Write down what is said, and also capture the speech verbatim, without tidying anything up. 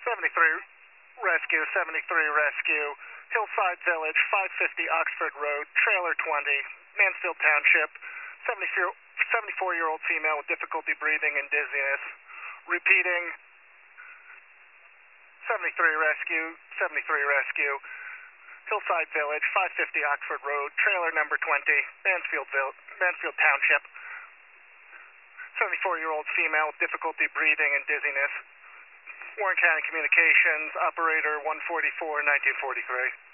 seventy-three Rescue, seventy-three Rescue, Hillside Village, five fifty Oxford Road, trailer twenty, Mansfield Township, seventy-four-year-old female with difficulty breathing and dizziness. Repeating, seventy-three Rescue, seventy-three Rescue, Hillside Village, five fifty Oxford Road, trailer number twenty, Mansfield, Mansfield Township, seventy-four-year-old female with difficulty breathing and dizziness. Warren County Communications, operator one forty-four, nineteen forty-three.